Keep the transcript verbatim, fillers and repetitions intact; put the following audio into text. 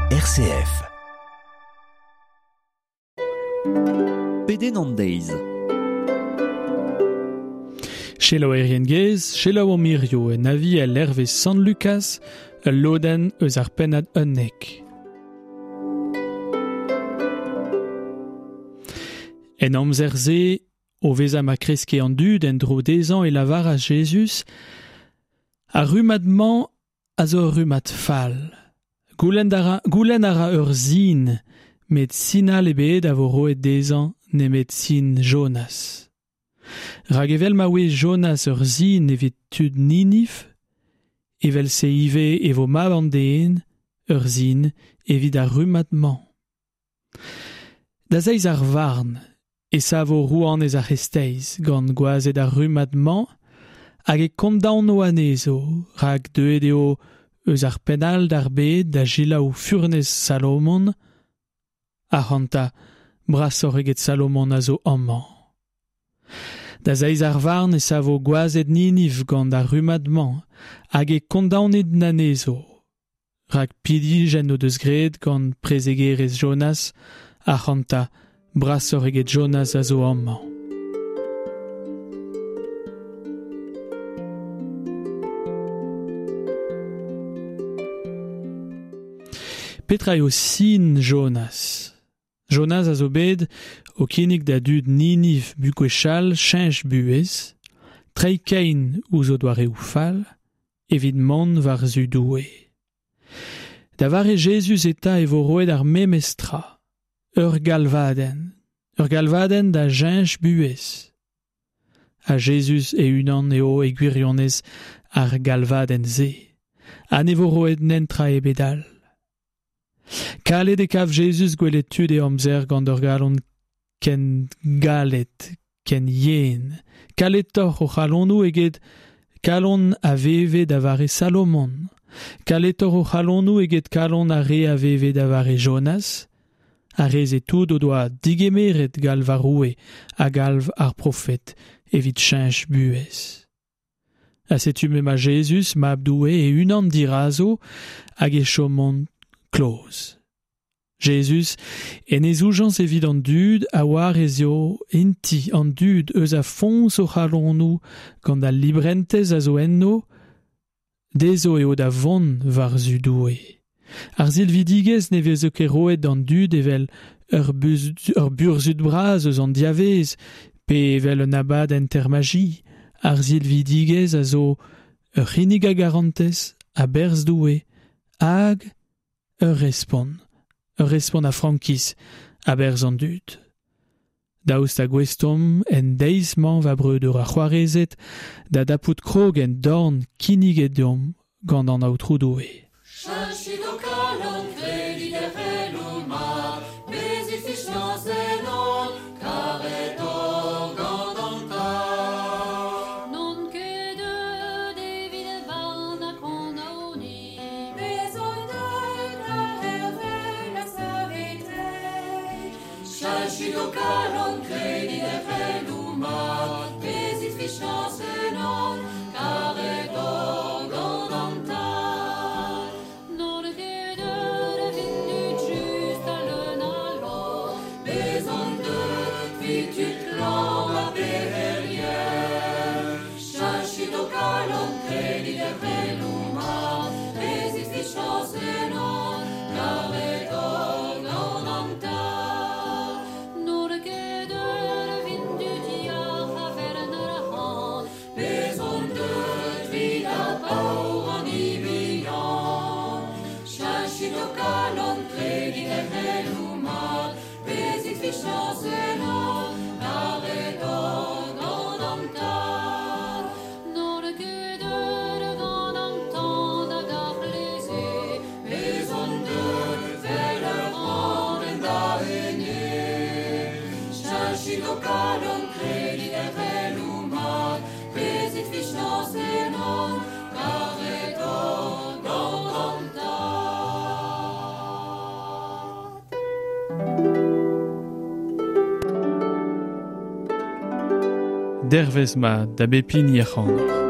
R C F. Peden an deiz. Chelo Eriengez, chelo o Mirio en avi el Hervé San Lucas, el loden eus ar pennad unnek. En amzer ze, o veza ma kreske an dud en dro dezan e lavar a Jesus, a rumadman a zo rumad fall. Goulenn ara, goulenn ara ur zin, met sinal ebet a vo roet dezan ne met sin Jonas. Rag evel ma we Jonas ur zin evit tud Ninive, evel se ive e vo ma bandeen ur zin evit a rumadman. Da zeiz ar varn, e sa vo rouan ez ar hesteiz, gant gwazet ar rumadman, hag e kondaon o anezo, rag deuet eo eus ar penal d'ar bet da jila ou furnez Salomon, a hanta brasor eget Salomon a zo amman. Da zeiz ar varn e sa vo gwazet Ninive gant ar rumadman, hag e kondaonet nanezo, rag pidijen o deus gred gant prezegerez Jonas, a hanta brasor eget Jonas a zo amman. Petra eo sin Jonas. Jonas a zo bet o kinnig da dud Ninive bukwechal chenj buez, trei kein ouzo doare ou fall, evit man var zu doue. Da vare Jesus eta evo roet ar memestra, ur galvaden, ur galvaden da chenj buez. A Jesus e unan eo e gwirionez ar galvaden ze, an evo roet nentra e bedal. Kalet e kav Jesus gwelet tud e amzer gant ur galon ken galet, ken yen. Kalet toc'h o c'halonnou eget kalon a veve da vare Salomon. Kalet toc'h o c'halonnou eget kalon a re a veve da vare Jonas. A rez e tout o doa digemeret galv ar roue a galv ar profet evit chenj buez. A setu me ma Jesus ma abdoue e unan dirazo hag e chomont close. Jesus en ez oujans evit an dud a war ez eo enti an dud eus a fons o c'halonnou gant a librentez a zo enno, dezo eo da vont var zu doue. Ar zilvidigez ne vez ket roet an dud evel ur, buz, ur burzud braz eus an diavez, pe evel un abad enter magi. Ar zilvidigez a zo ur c'hinnig a garantez a berz doue, hag ur respon. Ur respon a frankis a berz an dud. Daoust a gwestom en deizman va breudeur a c'hoarezet da dapout krog en dorn kinnig e deom gant an aotrou doue. Dervez ma da bepin yachanor.